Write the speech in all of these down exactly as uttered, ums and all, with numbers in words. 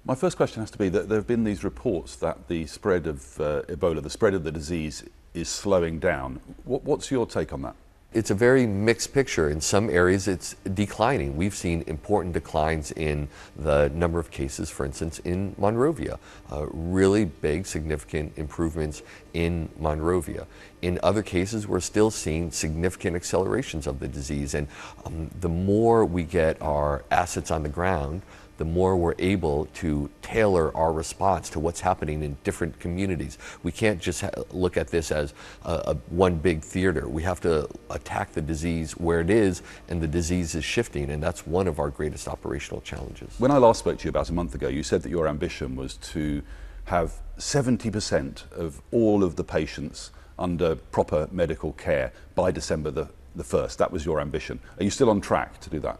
My first question has to be that there have been these reports that the spread of uh, Ebola, the spread of the disease, is slowing down. What, what's your take on that? It's a very mixed picture. In some areas it's declining. We've seen important declines in the number of cases, for instance, in Monrovia. Uh, really big, significant improvements in Monrovia. In other cases, we're still seeing significant accelerations of the disease. And um, the more we get our assets on the ground, the more we're able to tailor our response to what's happening in different communities. We can't just ha look at this as a, a one big theater. We have to attack the disease where it is, and the disease is shifting, and that's one of our greatest operational challenges. When I last spoke to you about a month ago, you said that your ambition was to have seventy percent of all of the patients under proper medical care by December the, the first. That was your ambition. Are you still on track to do that?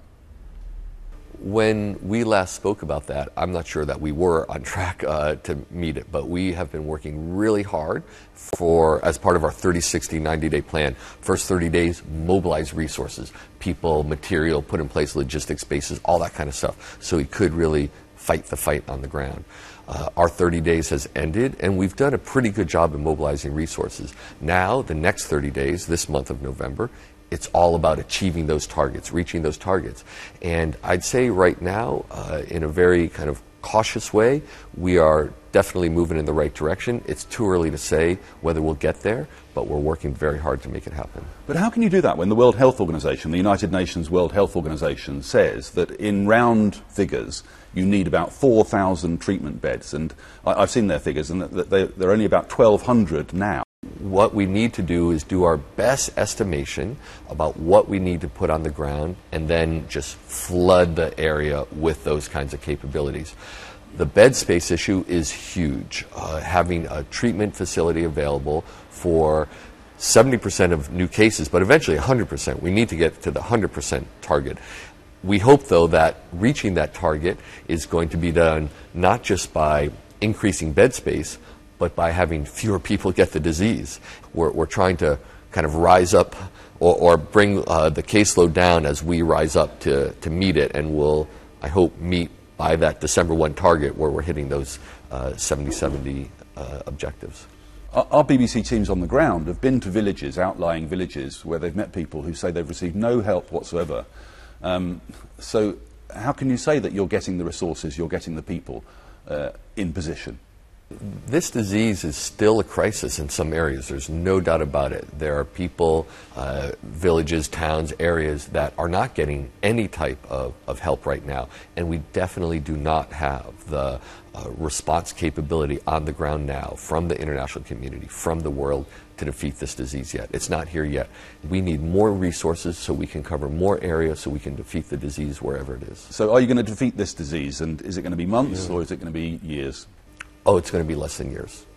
When we last spoke about that, I'm not sure that we were on track uh, to meet it, but we have been working really hard for, as part of our thirty, sixty, ninety day plan. First thirty days, mobilize resources, people, material, put in place logistics bases, all that kind of stuff, so we could really fight the fight on the ground. Uh, our thirty days has ended, and we've done a pretty good job in mobilizing resources. Now, the next thirty days, this month of November, it's all about achieving those targets, reaching those targets. And I'd say right now, uh, in a very kind of cautious way, we are definitely moving in the right direction. It's too early to say whether we'll get there, but we're working very hard to make it happen. But how can you do that when the World Health Organization, the United Nations World Health Organization, says that in round figures you need about four thousand treatment beds? And I, I've seen their figures, and that they, they're only about twelve hundred now. What we need to do is do our best estimation about what we need to put on the ground, and then just flood the area with those kinds of capabilities. The bed space issue is huge. Uh, having a treatment facility available for seventy percent of new cases, but eventually one hundred percent. We need to get to the one hundred percent target. We hope, though, that reaching that target is going to be done not just by increasing bed space, but by having fewer people get the disease. We're, we're trying to kind of rise up or, or bring uh, the caseload down as we rise up to, to meet it, and we'll, I hope, meet by that December first target where we're hitting those uh, seventy seventy uh, objectives. Our, our B B C teams on the ground have been to villages, outlying villages, where they've met people who say they've received no help whatsoever. Um, so how can you say that you're getting the resources, you're getting the people uh, in position? This disease is still a crisis in some areas. There's no doubt about it. There are people, uh, villages, towns, areas that are not getting any type of, of help right now. And we definitely do not have the uh, response capability on the ground now from the international community, from the world, to defeat this disease yet. It's not here yet. We need more resources so we can cover more areas so we can defeat the disease wherever it is. So are you going to defeat this disease? And is it going to be months yeah. or is it going to be years? Oh, it's going to be less than years.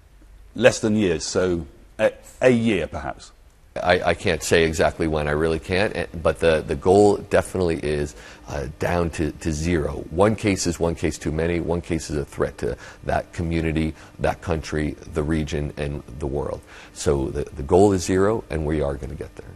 Less than years, so a, a year perhaps? I, I can't say exactly when, I really can't, but the, the goal definitely is uh, down to, to zero. One case is one case too many, one case is a threat to that community, that country, the region, and the world. So the, the goal is zero, and we are going to get there.